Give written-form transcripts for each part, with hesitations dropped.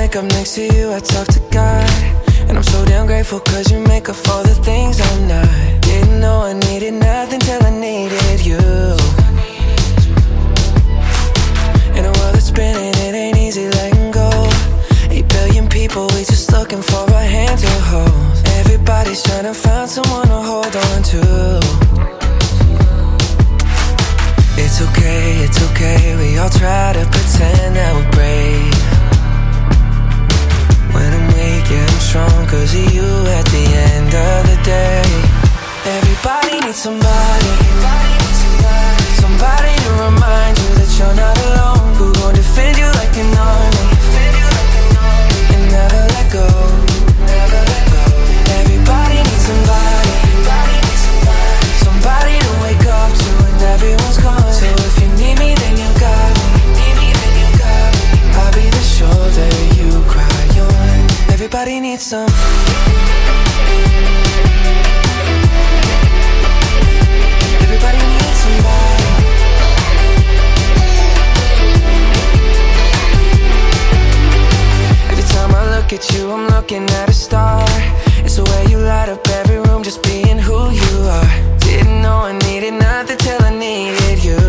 wake up next to you, I talk to God. And I'm so damn grateful cause you make up for the things I'm not. Didn't know I needed nothing till I needed you. In a world that's spinning, it ain't easy letting go. 8 billion people, we just looking for a hand to hold. Everybody's trying to find someone to hold on to. It's okay, we all try to pretend that we're brave. When I'm weak, yeah, I'm strong cause of you at the end of the day. Everybody needs somebody. Somebody to remind you that you're not alone. Who gon' defend you like an army and never let go. Everybody needs somebody. Somebody to wake up to when everyone's gone. So if you need me, then you got me. I'll be the shoulder you cry on. Everybody needs some. Everybody needs somebody. Every time I look at you, I'm looking at a star. It's the way you light up every room, just being who you are. Didn't know I needed nothing till I needed you.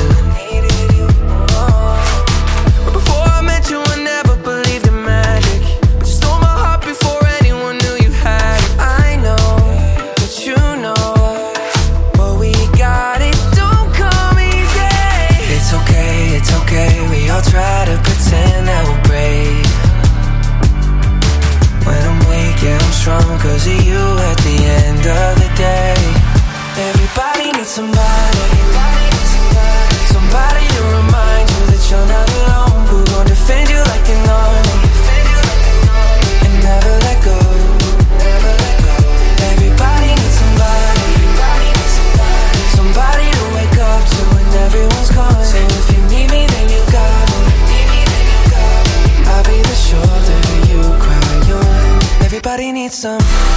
But before I met you, I never believed in magic. But you stole my heart before anyone knew you had it. I know, but you know, what we got, it don't come easy. It's okay, we all try to pretend that we're brave. When I'm weak, yeah, I'm strong cause of you at the end of the day. Everybody needs somebody. Somebody to remind you that you're not alone. Who gon' defend you like an army and never let go. Everybody needs somebody. Somebody to wake up to when everyone's gone. So if you need me, then you got me. I'll be the shoulder you cry on. Everybody needs some.